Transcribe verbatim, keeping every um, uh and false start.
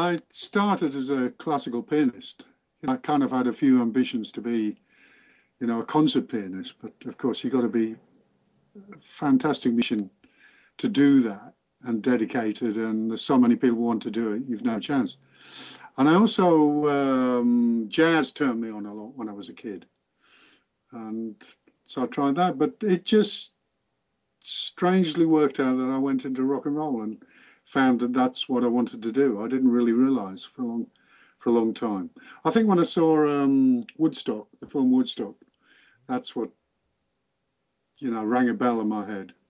I started as a classical pianist. You know, I kind of had a few ambitions to be, you know, a concert pianist, but of course you've got to be a fantastic musician to do that and dedicated. And there's so many people who want to do it, you've no chance. And I also um, jazz turned me on a lot when I was a kid, and so I tried that. But it just strangely worked out that I went into rock and roll and found that that's what I wanted to do. I didn't really realize for a long, for a long time. I think when I saw um, Woodstock, the film Woodstock, that's what, you know, rang a bell in my head.